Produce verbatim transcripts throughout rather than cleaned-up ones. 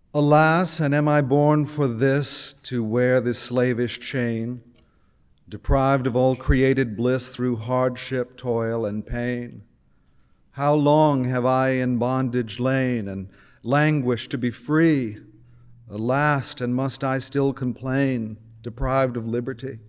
Alas, and am I born for this, to wear this slavish chain, deprived of all created bliss through hardship, toil, and pain? How long have I in bondage lain, and languished to be free? Alas, and must I still complain, deprived of liberty?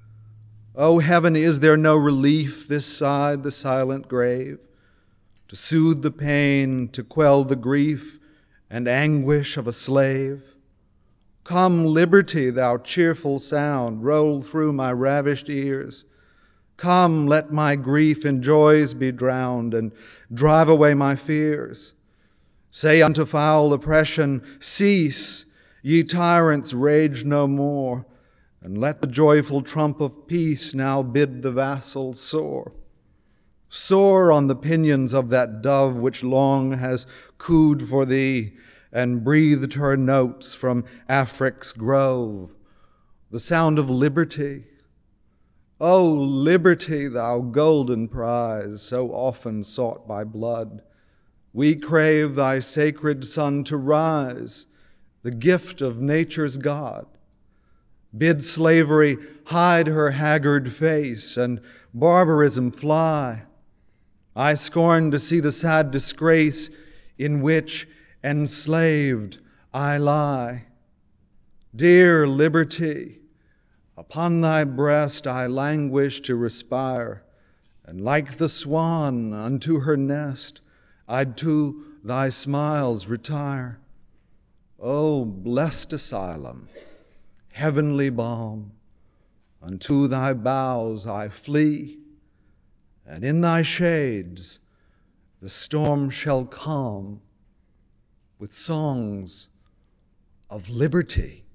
O heaven, is there no relief this side the silent grave, to soothe the pain, to quell the grief and anguish of a slave? Come, liberty, thou cheerful sound, roll through my ravished ears. Come, let my grief in joys be drowned, and drive away my fears. Say unto foul oppression, cease, ye tyrants, rage no more, and let the joyful trump of peace now bid the vassal soar. Soar on the pinions of that dove which long has cooed for thee, and breathed her notes from Afric's grove, the sound of liberty. O liberty, thou golden prize, so often sought by blood, we crave thy sacred sun to rise, the gift of nature's God. Bid slavery hide her haggard face, and barbarism fly. I scorn to see the sad disgrace in which enslaved I lie. Dear liberty, upon thy breast I languish to respire, and like the swan unto her nest, I'd to thy smiles retire. O blessed asylum, heavenly balm, unto thy boughs I flee, and in thy shades the storm shall calm with songs of liberty.